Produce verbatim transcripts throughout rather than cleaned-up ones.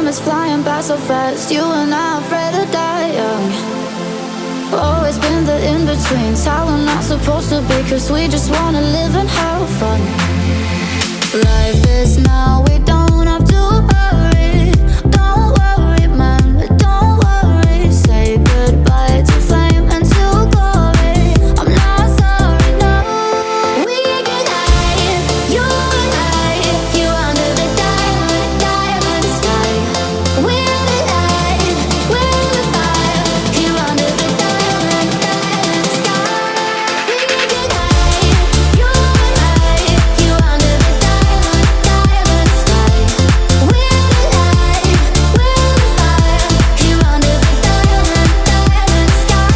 is flying by so fast. You and I are afraid to die young. Always been the in-betweens, how we're not supposed to be, cause we just wanna live and have fun. Life is now, we don't have to hurry. Don't worry man, don't worry. Say goodbye to flame and to glory. I'm not sorry, no. We can hide, you and I, you under the diamond, diamond sky. We're the light, we're the fire, you under the diamond, diamond sky. We can hide, you and I, you under the diamond, diamond sky. We're the light, we're the fire, you under the diamond, diamond sky.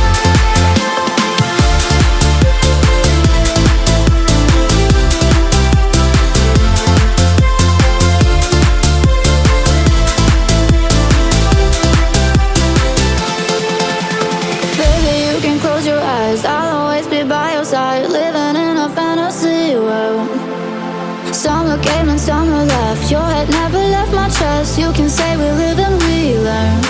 Baby, you can close your eyes, I'll always be by your side, living in a fantasy world. Summer came and summer left, your head never left my chest. You can say we live and we learn.